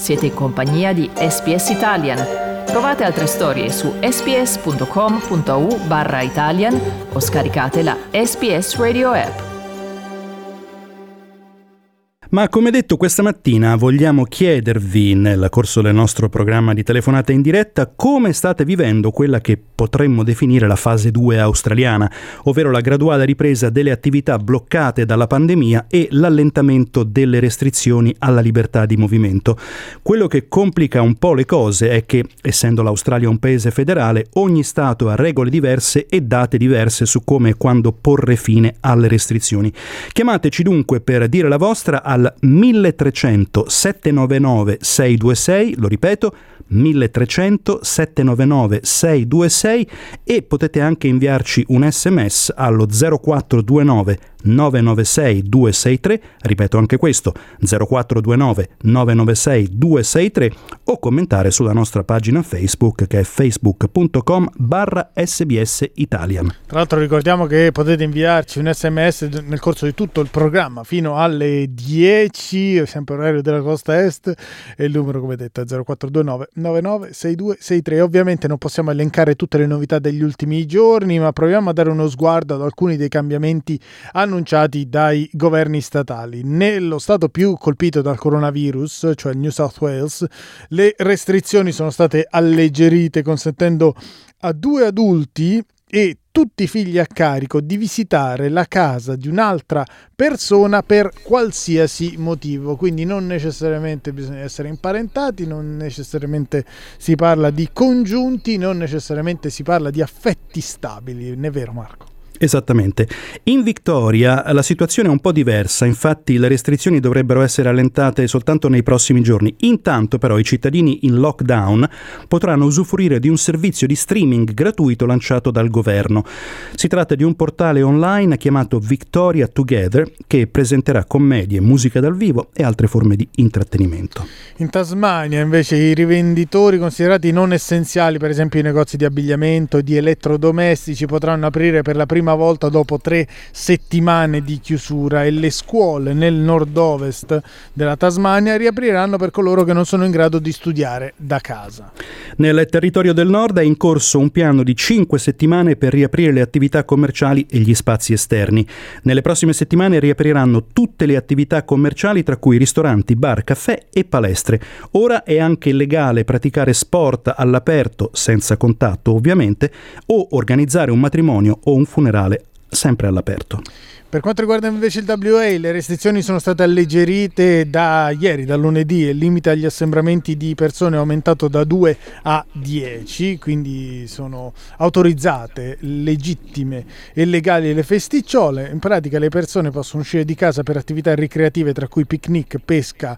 Siete in compagnia di SBS Italian. Trovate altre storie su sbs.com.au/Italian o scaricate la SBS Radio app. Ma come detto, questa mattina vogliamo chiedervi, nel corso del nostro programma di telefonata in diretta, come state vivendo quella che potremmo definire la fase 2 australiana, ovvero la graduale ripresa delle attività bloccate dalla pandemia e l'allentamento delle restrizioni alla libertà di movimento. Quello che complica un po' le cose è che, essendo l'Australia un paese federale, ogni Stato ha regole diverse e date diverse su come e quando porre fine alle restrizioni. Chiamateci dunque per dire la vostra al 1300 799 626, lo ripeto, 1300 799 626, e potete anche inviarci un SMS allo 0429 996 263, ripeto anche questo, 0429 996 263, o commentare sulla nostra pagina Facebook, che è facebook.com/SBS Italian. Tra l'altro ricordiamo che potete inviarci un SMS nel corso di tutto il programma fino alle 10, sempre orario della costa est, e il numero, come detto, è 0429 996263. Ovviamente non possiamo elencare tutte le novità degli ultimi giorni, ma proviamo a dare uno sguardo ad alcuni dei cambiamenti annunciati dai governi statali. Nello stato più colpito dal coronavirus, cioè il New South Wales, le restrizioni sono state alleggerite, consentendo a 2 adulti e tutti i figli a carico di visitare la casa di un'altra persona per qualsiasi motivo. Quindi non necessariamente bisogna essere imparentati, non necessariamente si parla di congiunti, non necessariamente si parla di affetti stabili. Non è vero, Marco? Esattamente. In Victoria la situazione è un po' diversa, infatti le restrizioni dovrebbero essere allentate soltanto nei prossimi giorni. Intanto però i cittadini in lockdown potranno usufruire di un servizio di streaming gratuito lanciato dal governo. Si tratta di un portale online chiamato Victoria Together, che presenterà commedie, musica dal vivo e altre forme di intrattenimento. In Tasmania invece i rivenditori considerati non essenziali, per esempio i negozi di abbigliamento e di elettrodomestici, potranno aprire per la prima volta dopo 3 settimane di chiusura, e le scuole nel nord-ovest della Tasmania riapriranno per coloro che non sono in grado di studiare da casa. Nel territorio del nord è in corso un piano di 5 settimane per riaprire le attività commerciali e gli spazi esterni. Nelle prossime settimane riapriranno tutte le attività commerciali, tra cui ristoranti, bar, caffè e palestre. Ora è anche legale praticare sport all'aperto, senza contatto ovviamente, o organizzare un matrimonio o un funerale sempre all'aperto. Per quanto riguarda invece il WA, le restrizioni sono state alleggerite da ieri, da lunedì, e il limite agli assembramenti di persone è aumentato da 2 a 10, quindi sono autorizzate, legittime e legali le festicciole. In pratica le persone possono uscire di casa per attività ricreative, tra cui picnic, pesca,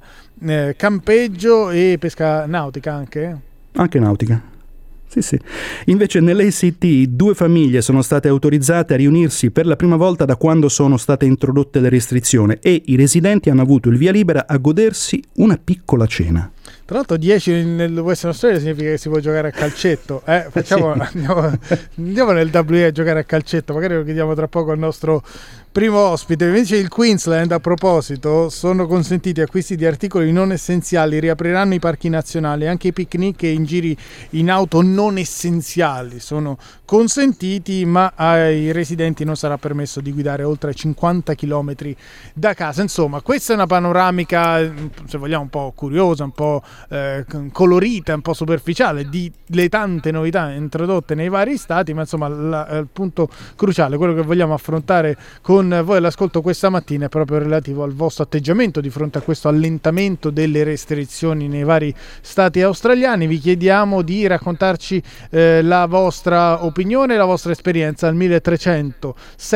campeggio e pesca nautica anche. Anche nautica. Sì. Invece nell'ACT 2 famiglie sono state autorizzate a riunirsi per la prima volta da quando sono state introdotte le restrizioni, e i residenti hanno avuto il via libera a godersi una piccola cena. Tra l'altro 10 nel Western Australia significa che si può giocare a calcetto. Facciamo, sì. Andiamo nel WA a giocare a calcetto, magari lo chiediamo tra poco al nostro primo ospite. Invece il Queensland, a proposito, sono consentiti acquisti di articoli non essenziali, riapriranno i parchi nazionali, anche i picnic e in giri in auto non essenziali sono consentiti, ma ai residenti non sarà permesso di guidare oltre 50 km da casa. Insomma, questa è una panoramica, se vogliamo, un po' curiosa, un po' colorita, un po' superficiale di le tante novità introdotte nei vari stati, ma insomma il punto cruciale, quello che vogliamo affrontare con voi all'ascolto questa mattina, è proprio relativo al vostro atteggiamento di fronte a questo allentamento delle restrizioni nei vari stati australiani. Vi chiediamo di raccontarci la vostra opinione, la vostra esperienza al 1300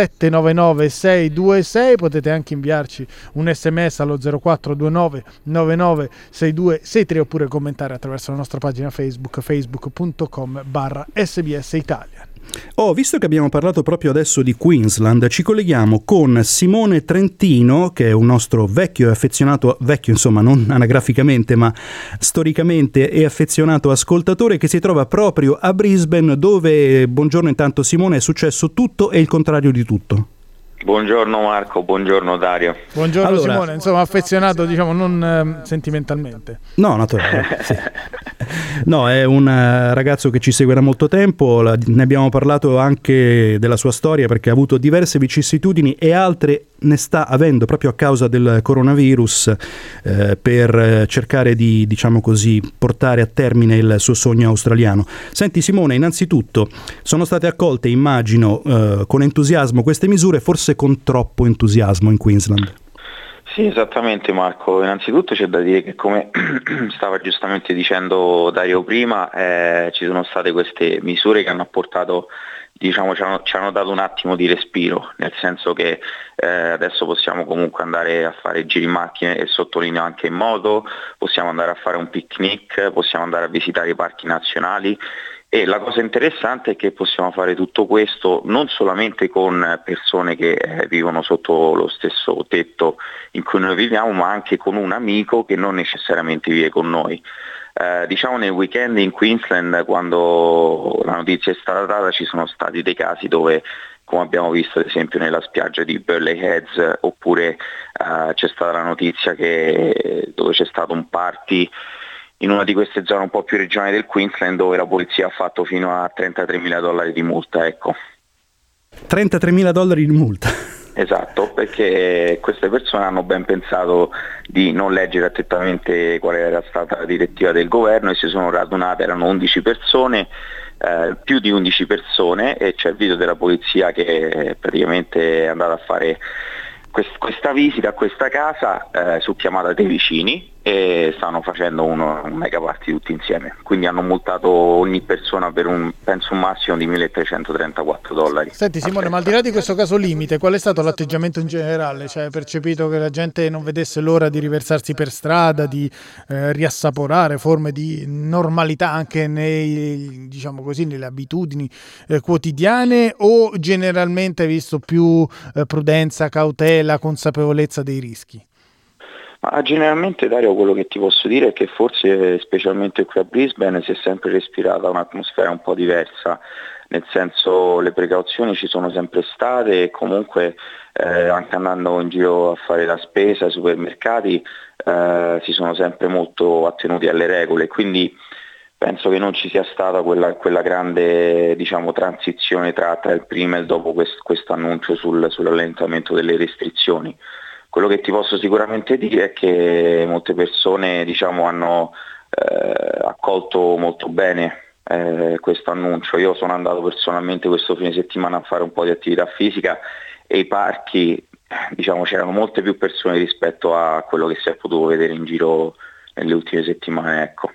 799 626. Potete anche inviarci un SMS allo 0429 996263 oppure commentare attraverso la nostra pagina Facebook, facebook.com/SBS Italian. Visto che abbiamo parlato proprio adesso di Queensland, ci colleghiamo con Simone Trentino, che è un nostro vecchio e affezionato, vecchio insomma non anagraficamente ma storicamente, e affezionato ascoltatore, che si trova proprio a Brisbane, dove, buongiorno intanto Simone, è successo tutto e il contrario di tutto. Buongiorno Marco, buongiorno Dario. Buongiorno Allora, Simone, insomma affezionato, diciamo, non sentimentalmente. No, naturalmente. Sì. No, è un ragazzo che ci segue da molto tempo, ne abbiamo parlato anche della sua storia perché ha avuto diverse vicissitudini e altre ne sta avendo proprio a causa del coronavirus, per cercare di, diciamo così, portare a termine il suo sogno australiano. Senti Simone, innanzitutto sono state accolte, immagino, con entusiasmo queste misure, forse con troppo entusiasmo in Queensland. Sì, esattamente Marco. Innanzitutto c'è da dire che, come stava giustamente dicendo Dario prima, ci sono state queste misure che hanno apportato, diciamo, ci hanno dato un attimo di respiro, nel senso che adesso possiamo comunque andare a fare giri in macchina, e sottolineo anche in moto, possiamo andare a fare un picnic, possiamo andare a visitare i parchi nazionali. E la cosa interessante è che possiamo fare tutto questo non solamente con persone che vivono sotto lo stesso tetto in cui noi viviamo, ma anche con un amico che non necessariamente vive con noi. Diciamo nel weekend in Queensland, quando la notizia è stata data, ci sono stati dei casi dove, come abbiamo visto ad esempio nella spiaggia di Burleigh Heads, oppure c'è stata la notizia dove c'è stato un party in una di queste zone un po' più regionali del Queensland, dove la polizia ha fatto fino a $33.000 di multa, ecco. $33.000 di multa? Esatto, perché queste persone hanno ben pensato di non leggere attentamente qual era stata la direttiva del governo e si sono radunate, erano 11 persone, più di 11 persone, e c'è il video della polizia che praticamente è andata a fare questa visita a questa casa su chiamata dei vicini, e stanno facendo un mega party tutti insieme, quindi hanno multato ogni persona per penso un massimo di $1.334. Senti Simone, ma al di là di questo caso limite, qual è stato l'atteggiamento in generale? Cioè, hai percepito che la gente non vedesse l'ora di riversarsi per strada, di riassaporare forme di normalità anche diciamo così, nelle abitudini quotidiane, o generalmente hai visto più prudenza, cautela, consapevolezza dei rischi? Ma generalmente, Dario, quello che ti posso dire è che forse, specialmente qui a Brisbane, si è sempre respirata un'atmosfera un po' diversa, nel senso, le precauzioni ci sono sempre state, e comunque anche andando in giro a fare la spesa ai supermercati si sono sempre molto attenuti alle regole, quindi penso che non ci sia stata quella grande, diciamo, transizione tra il prima e il dopo questo annuncio sull'allentamento delle restrizioni. Quello che ti posso sicuramente dire è che molte persone, diciamo, hanno accolto molto bene questo annuncio. Io sono andato personalmente questo fine settimana a fare un po' di attività fisica, e i parchi, diciamo, c'erano molte più persone rispetto a quello che si è potuto vedere in giro nelle ultime settimane, ecco.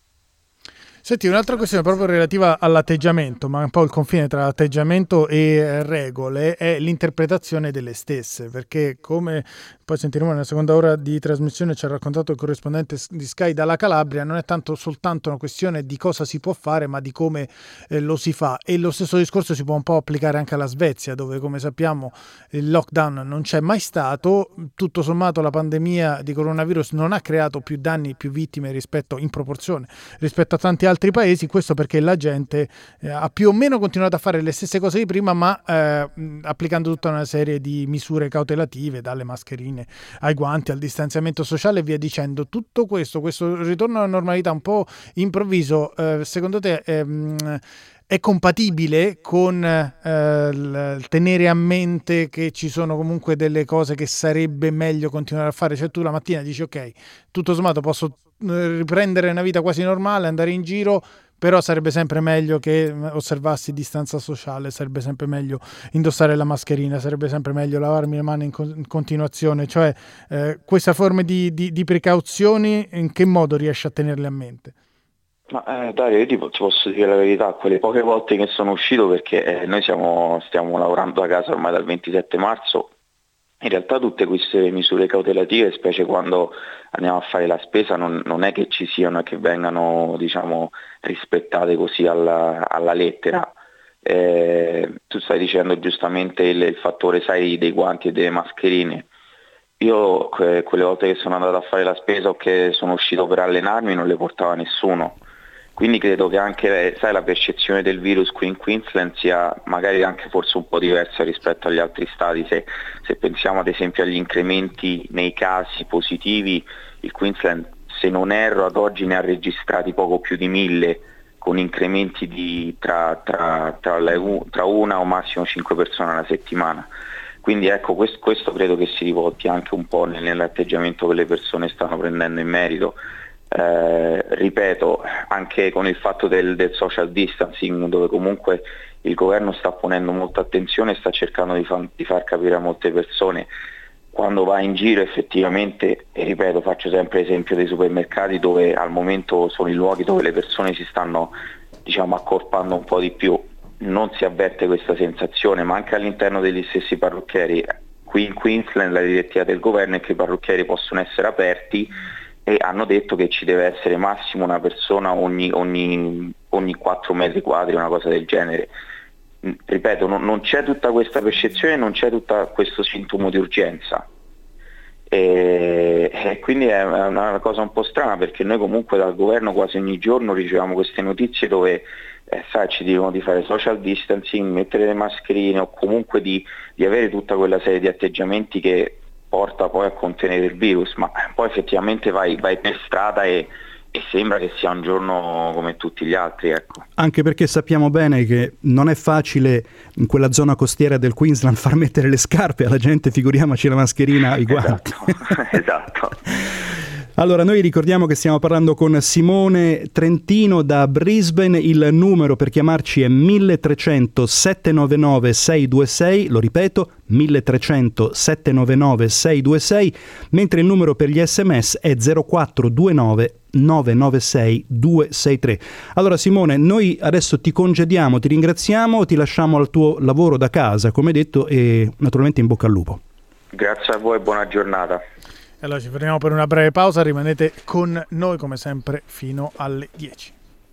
Senti, un'altra questione proprio relativa all'atteggiamento, ma un po' il confine tra atteggiamento e regole, è l'interpretazione delle stesse, perché come poi sentiremo nella seconda ora di trasmissione ci ha raccontato il corrispondente di Sky dalla Calabria, non è tanto soltanto una questione di cosa si può fare, ma di come lo si fa, e lo stesso discorso si può un po' applicare anche alla Svezia, dove, come sappiamo, il lockdown non c'è mai stato. Tutto sommato la pandemia di coronavirus non ha creato più danni, più vittime in proporzione rispetto a tanti altri paesi, questo perché la gente ha più o meno continuato a fare le stesse cose di prima, ma applicando tutta una serie di misure cautelative, dalle mascherine ai guanti, al distanziamento sociale e via dicendo. Tutto questo ritorno alla normalità un po' improvviso, secondo te è compatibile con tenere a mente che ci sono comunque delle cose che sarebbe meglio continuare a fare? Cioè, tu la mattina dici ok, tutto sommato posso riprendere una vita quasi normale, andare in giro, però sarebbe sempre meglio che osservassi distanza sociale, sarebbe sempre meglio indossare la mascherina, sarebbe sempre meglio lavarmi le mani in continuazione. Cioè, questa forma di precauzioni, in che modo riesci a tenerle a mente? Ma, Dario, io ti posso dire la verità, quelle poche volte che sono uscito, perché noi stiamo lavorando da casa ormai dal 27 marzo, in realtà tutte queste misure cautelative, specie quando andiamo a fare la spesa, non è che ci siano e che vengano, diciamo, rispettate così alla lettera. Tu stai dicendo giustamente il fattore, sai, dei guanti e delle mascherine. Io quelle volte che sono andato a fare la spesa o che sono uscito per allenarmi non le portava nessuno. Quindi credo che anche la percezione del virus qui in Queensland sia magari anche forse un po' diversa rispetto agli altri stati. Se pensiamo ad esempio agli incrementi nei casi positivi, il Queensland, se non erro, ad oggi ne ha registrati poco più di 1000, con incrementi di tra una o massimo 5 persone alla settimana. Quindi ecco, questo credo che si rivolti anche un po' nell'atteggiamento che le persone stanno prendendo in merito. Ripeto, anche con il fatto del social distancing, dove comunque il governo sta ponendo molta attenzione e sta cercando di far capire a molte persone, quando va in giro effettivamente, e ripeto, faccio sempre l'esempio dei supermercati, dove al momento sono i luoghi dove le persone si stanno, diciamo, accorpando un po' di più, non si avverte questa sensazione, ma anche all'interno degli stessi parrucchieri. Qui in Queensland la direttiva del governo è che i parrucchieri possono essere aperti, e hanno detto che ci deve essere massimo una persona ogni 4 metri quadri, una cosa del genere. Ripeto, non c'è tutta questa percezione, non c'è tutto questo sintomo di urgenza, e quindi è una cosa un po' strana, perché noi comunque dal governo quasi ogni giorno riceviamo queste notizie dove ci dicono di fare social distancing, mettere le mascherine, o comunque di avere tutta quella serie di atteggiamenti che porta poi a contenere il virus, ma poi effettivamente vai per strada e sembra che sia un giorno come tutti gli altri, ecco. Anche perché sappiamo bene che non è facile in quella zona costiera del Queensland far mettere le scarpe alla gente, figuriamoci la mascherina, i guanti. Esatto. Allora, noi ricordiamo che stiamo parlando con Simone Trentino da Brisbane. Il numero per chiamarci è 1300 799 626, lo ripeto, 1300 799 626, mentre il numero per gli SMS è 0429 996 263. Allora Simone, noi adesso ti congediamo, ti ringraziamo, ti lasciamo al tuo lavoro da casa, come detto, e naturalmente in bocca al lupo. Grazie a voi e buona giornata. Allora ci fermiamo per una breve pausa, rimanete con noi come sempre fino alle 10.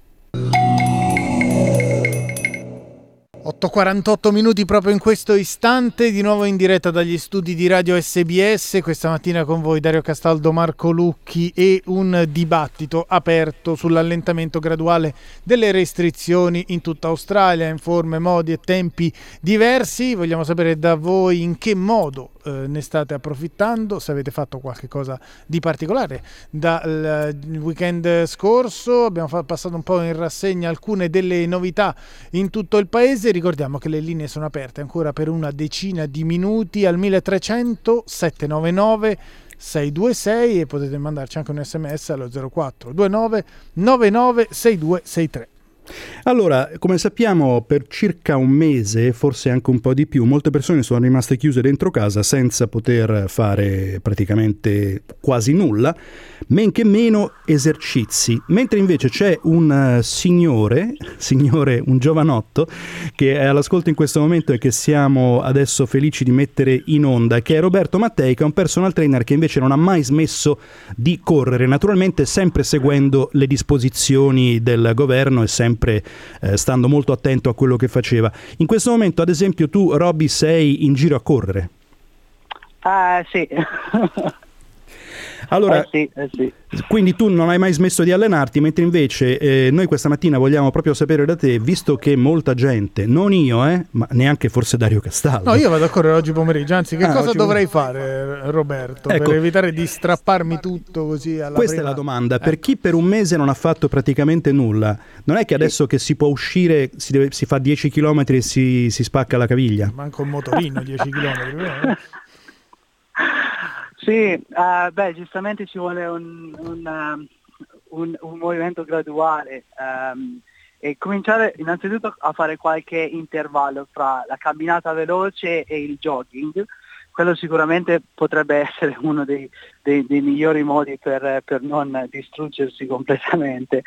8:48 minuti proprio in questo istante, di nuovo in diretta dagli studi di Radio SBS, questa mattina con voi Dario Castaldo, Marco Lucchi, e un dibattito aperto sull'allentamento graduale delle restrizioni in tutta Australia, in forme, modi e tempi diversi. Vogliamo sapere da voi in che modo ne state approfittando, se avete fatto qualche cosa di particolare dal weekend scorso. Abbiamo passato un po' in rassegna alcune delle novità in tutto il paese. Ricordiamo che le linee sono aperte ancora per una decina di minuti al 1300 799 626 e potete mandarci anche un SMS allo 0429 99 6263. Allora, come sappiamo, per circa un mese, forse anche un po' di più, molte persone sono rimaste chiuse dentro casa senza poter fare praticamente quasi nulla, men che meno esercizi, mentre invece c'è un signore, un giovanotto, che è all'ascolto in questo momento e che siamo adesso felici di mettere in onda, che è Roberto Mattei, che è un personal trainer che invece non ha mai smesso di correre, naturalmente sempre seguendo le disposizioni del governo e sempre stando molto attento a quello che faceva. In questo momento, ad esempio, tu, Robby, sei in giro a correre? Sì. Allora, sì. Quindi tu non hai mai smesso di allenarti, mentre invece noi questa mattina vogliamo proprio sapere da te, visto che molta gente, non io, ma neanche forse Dario Castaldo. No, io vado a correre oggi pomeriggio, anzi che cosa dovrei fare, Roberto, ecco, per evitare di strapparmi tutto così alla questa prima... è la domanda, per chi per un mese non ha fatto praticamente nulla, non è che adesso che si può uscire si fa 10 km e si spacca la caviglia? Manco il motorino 10 km. Sì, giustamente ci vuole un movimento graduale e cominciare innanzitutto a fare qualche intervallo fra la camminata veloce e il jogging. Quello sicuramente potrebbe essere uno dei migliori modi per non distruggersi completamente.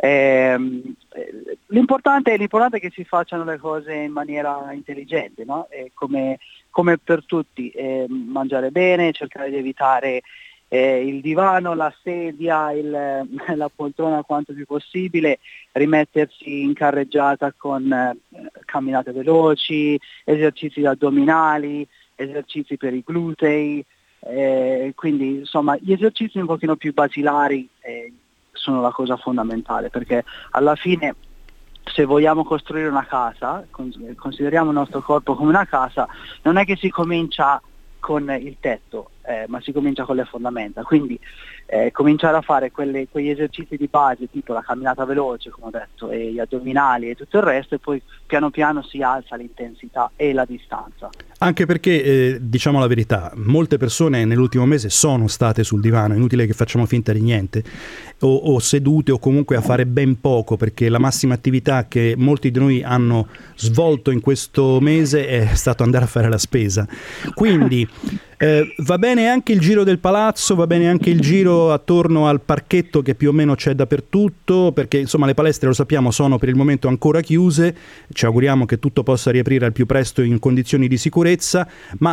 L'importante è che si facciano le cose in maniera intelligente, no? Come per tutti, mangiare bene, cercare di evitare il divano, la sedia, la poltrona quanto più possibile, rimettersi in carreggiata con camminate veloci, esercizi addominali, esercizi per i glutei, quindi insomma gli esercizi un pochino più basilari sono la cosa fondamentale, perché alla fine se vogliamo costruire una casa, consideriamo il nostro corpo come una casa, non è che si comincia con il tetto, ma si comincia con le fondamenta, quindi cominciare a fare quegli esercizi di base, tipo la camminata veloce, come ho detto, e gli addominali e tutto il resto, e poi piano piano si alza l'intensità e la distanza. Anche perché, diciamo la verità, molte persone nell'ultimo mese sono state sul divano, è inutile che facciamo finta di niente, o sedute o comunque a fare ben poco, perché la massima attività che molti di noi hanno svolto in questo mese è stato andare a fare la spesa. Quindi va bene anche il giro del palazzo, va bene anche il giro attorno al parchetto che più o meno c'è dappertutto, perché insomma le palestre, lo sappiamo, sono per il momento ancora chiuse, ci auguriamo che tutto possa riaprire al più presto in condizioni di sicurezza,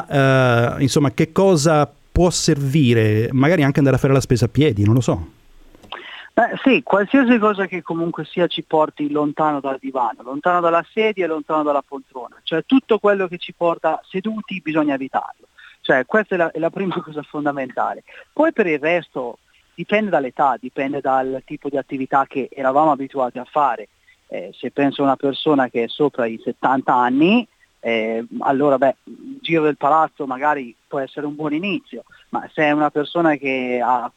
ma insomma che cosa può servire? Magari anche andare a fare la spesa a piedi, non lo so. Sì, qualsiasi cosa che comunque sia ci porti lontano dal divano, lontano dalla sedia e lontano dalla poltrona, cioè tutto quello che ci porta seduti bisogna evitarlo. Cioè questa è la prima cosa fondamentale. Poi per il resto dipende dall'età, dipende dal tipo di attività che eravamo abituati a fare. Se penso a una persona che è sopra i 70 anni, allora il giro del palazzo magari può essere un buon inizio, ma se è una persona che ha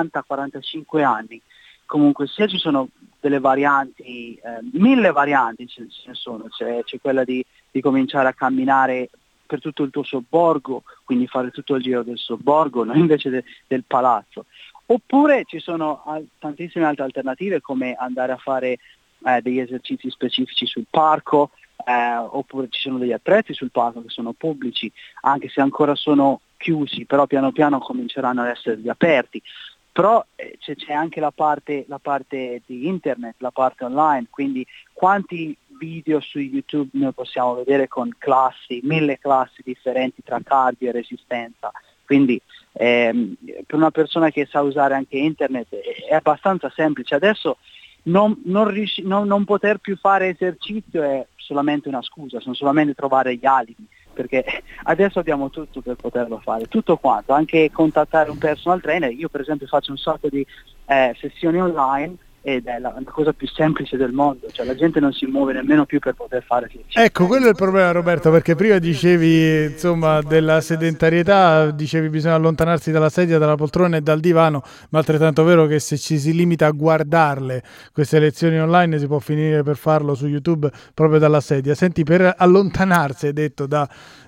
40-45 anni, comunque sia ci sono delle varianti, 1000 varianti ce ne sono, c'è quella di cominciare a camminare per tutto il tuo sobborgo, quindi fare tutto il giro del sobborgo, non invece del palazzo. Oppure ci sono tantissime altre alternative, come andare a fare degli esercizi specifici sul parco, oppure ci sono degli attrezzi sul parco che sono pubblici, anche se ancora sono chiusi, però piano piano cominceranno ad essere riaperti. Però c'è anche la parte di internet, la parte online, quindi quanti video su YouTube noi possiamo vedere con 1000 classi differenti tra cardio e resistenza, quindi per una persona che sa usare anche internet è abbastanza semplice. Adesso non poter più fare esercizio è solamente una scusa, sono solamente trovare gli alibi, perché adesso abbiamo tutto per poterlo fare, tutto quanto, anche contattare un personal trainer. Io per esempio faccio un sacco di sessioni online ed è la cosa più semplice del mondo, cioè la gente non si muove nemmeno più per poter fare esercizio. Ecco, quello è il problema, Roberto, perché prima dicevi insomma della sedentarietà, dicevi bisogna allontanarsi dalla sedia, dalla poltrona e dal divano, ma altrettanto vero che se ci si limita a guardarle queste lezioni online si può finire per farlo su YouTube proprio dalla sedia. Senti, per allontanarsi, hai detto, da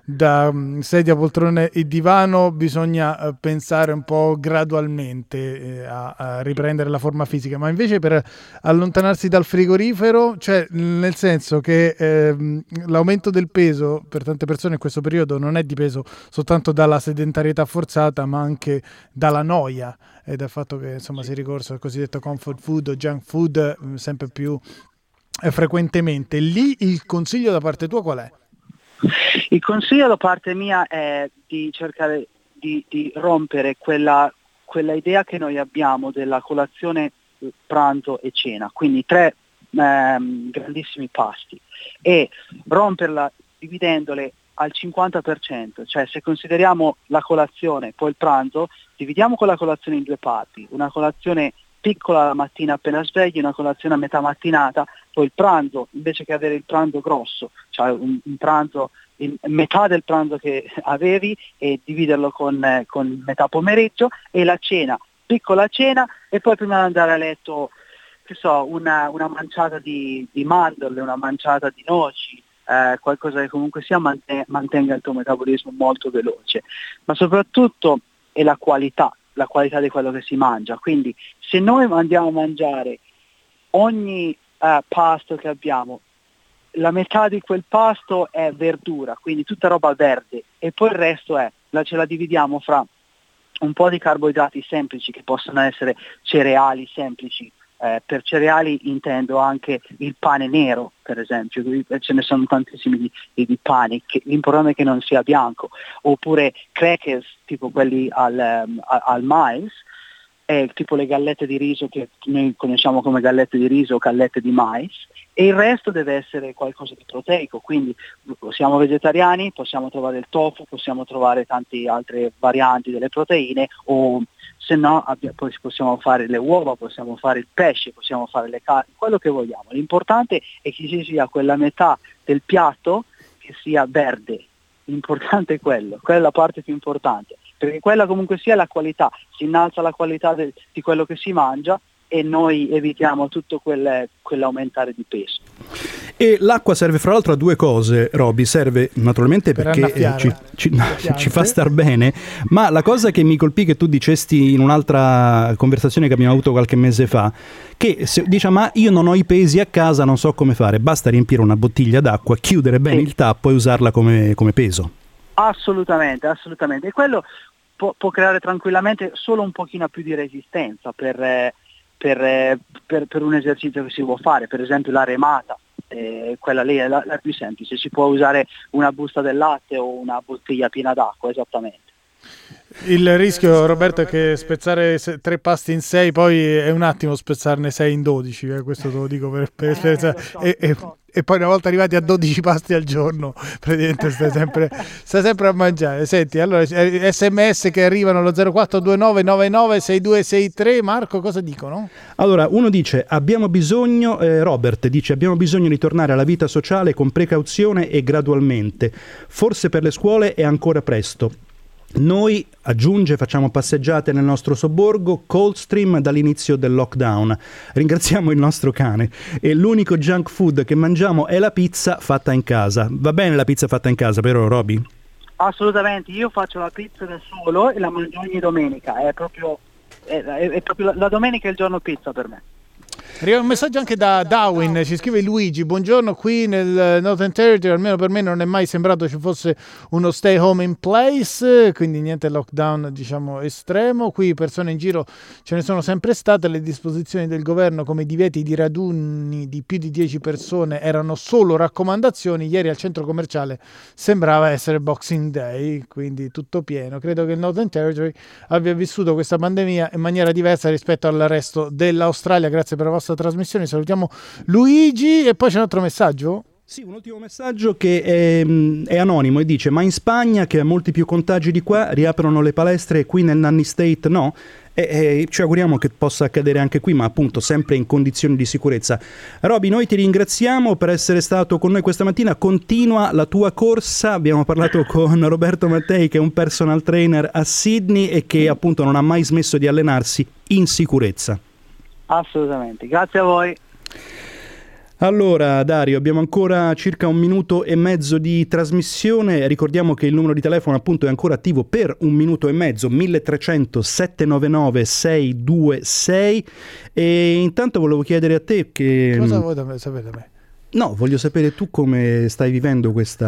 sedia, poltrone e divano bisogna pensare un po' gradualmente a riprendere la forma fisica, ma invece per allontanarsi dal frigorifero, cioè nel senso che l'aumento del peso per tante persone in questo periodo non è dipeso soltanto dalla sedentarietà forzata, ma anche dalla noia e dal fatto che insomma si è ricorso al cosiddetto comfort food o junk food sempre più frequentemente. Lì il consiglio da parte tua qual è? Il consiglio da parte mia è di cercare di rompere quella idea che noi abbiamo della colazione, pranzo e cena, quindi 3 grandissimi pasti, e romperla dividendole al 50%, cioè se consideriamo la colazione poi il pranzo, dividiamo quella colazione in 2 parti, una colazione piccola la mattina appena svegli, una colazione a metà mattinata, poi il pranzo, invece che avere il pranzo grosso, cioè un pranzo in metà del pranzo che avevi e dividerlo con metà pomeriggio, e la cena, piccola cena, e poi prima di andare a letto, che so, una manciata di mandorle, una manciata di noci, qualcosa che comunque sia mantenga il tuo metabolismo molto veloce, ma soprattutto è la qualità di quello che si mangia. Quindi se noi andiamo a mangiare ogni pasto che abbiamo, la metà di quel pasto è verdura, quindi tutta roba verde, e poi il resto ce la dividiamo fra un po' di carboidrati semplici che possono essere cereali semplici. Per cereali intendo anche il pane nero, per esempio, ce ne sono tantissimi di pani, l'importante è che non sia bianco, oppure crackers tipo quelli al mais, è tipo le gallette di riso che noi conosciamo come gallette di riso o gallette di mais, e il resto deve essere qualcosa di proteico, quindi siamo vegetariani, possiamo trovare il tofu, possiamo trovare tante altre varianti delle proteine, o se no poi possiamo fare le uova, possiamo fare il pesce, possiamo fare le carni, quello che vogliamo. L'importante è che ci sia quella metà del piatto che sia verde, l'importante è quella è la parte più importante, perché quella comunque sia la qualità, si innalza la qualità di quello che si mangia e noi evitiamo tutto quell'aumentare di peso. E l'acqua serve fra l'altro a due cose, Roby, serve naturalmente perché ci fa star bene, ma la cosa che mi colpì che tu dicesti in un'altra conversazione che abbiamo avuto qualche mese fa, che dice ma io non ho i pesi a casa, non so come fare, basta riempire una bottiglia d'acqua, chiudere bene il tappo e usarla come peso. Assolutamente, e quello può creare tranquillamente solo un pochino più di resistenza per un esercizio che si vuole fare, per esempio la remata, quella lì è la più semplice, si può usare una busta del latte o una bottiglia piena d'acqua, esattamente. Il rischio, Roberto, è che spezzare 3 pasti in 6 poi è un attimo spezzarne 6 in 12, questo te lo dico per esperienza, e poi una volta arrivati a 12 pasti al giorno praticamente stai sempre a mangiare. Senti, allora SMS che arrivano allo 0429 99 6263, Marco, cosa dicono? Allora, uno dice Robert dice abbiamo bisogno di tornare alla vita sociale con precauzione e gradualmente, forse per le scuole è ancora presto. Noi, aggiunge, facciamo passeggiate nel nostro sobborgo, Coldstream dall'inizio del lockdown. Ringraziamo il nostro cane. E l'unico junk food che mangiamo è la pizza fatta in casa. Va bene la pizza fatta in casa, vero Roby? Assolutamente, io faccio la pizza da solo e la mangio ogni domenica. È proprio la domenica è il giorno pizza per me. Arriva un messaggio anche da Darwin, ci scrive Luigi: buongiorno, qui nel Northern Territory almeno per me non è mai sembrato ci fosse uno stay home in place, quindi niente lockdown diciamo estremo, qui persone in giro ce ne sono sempre state, le disposizioni del governo come divieti di raduni di più di 10 persone erano solo raccomandazioni, ieri al centro commerciale sembrava essere Boxing Day, quindi tutto pieno. Credo che il Northern Territory abbia vissuto questa pandemia in maniera diversa rispetto al resto dell'Australia. Grazie per la vostra trasmissione, salutiamo Luigi. E poi c'è un altro messaggio? Sì, un ultimo messaggio che è anonimo e dice: ma in Spagna, che ha molti più contagi di qua, riaprono le palestre e qui nel Nanny State no? Ci auguriamo che possa accadere anche qui, ma appunto sempre in condizioni di sicurezza. Roby, noi ti ringraziamo per essere stato con noi questa mattina, continua la tua corsa. Abbiamo parlato con Roberto Mattei, che è un personal trainer a Sydney e che appunto non ha mai smesso di allenarsi in sicurezza. Assolutamente, grazie a voi. Allora Dario, abbiamo ancora circa 1 minuto e mezzo di trasmissione, ricordiamo che il numero di telefono appunto è ancora attivo per 1 minuto e mezzo, 1300 799 626, e intanto volevo chiedere a te che... Cosa vuoi sapere da me? No, voglio sapere tu come stai vivendo questa...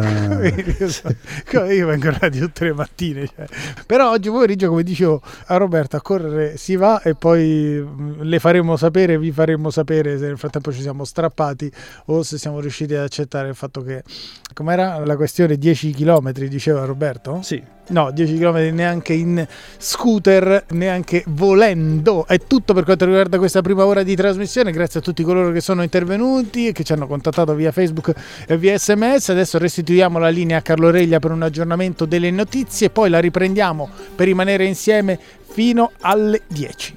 Io vengo a radio tutte le mattine, però oggi pomeriggio, come dicevo a Roberto, a correre si va e poi vi faremo sapere se nel frattempo ci siamo strappati o se siamo riusciti ad accettare il fatto che... Com'era la questione? 10 chilometri, diceva Roberto? Sì. No, 10 km neanche in scooter, neanche volendo. È tutto per quanto riguarda questa prima ora di trasmissione. Grazie a tutti coloro che sono intervenuti e che ci hanno contattato via Facebook e via SMS. Adesso restituiamo la linea a Carlo Reglia per un aggiornamento delle notizie, poi la riprendiamo per rimanere insieme fino alle 10.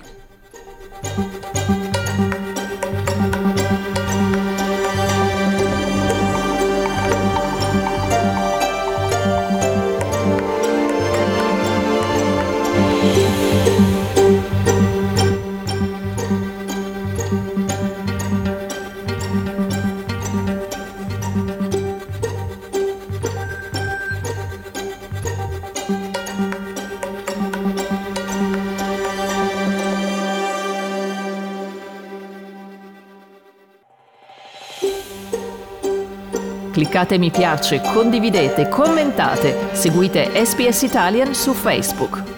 Cliccate mi piace, condividete, commentate, seguite SBS Italian su Facebook.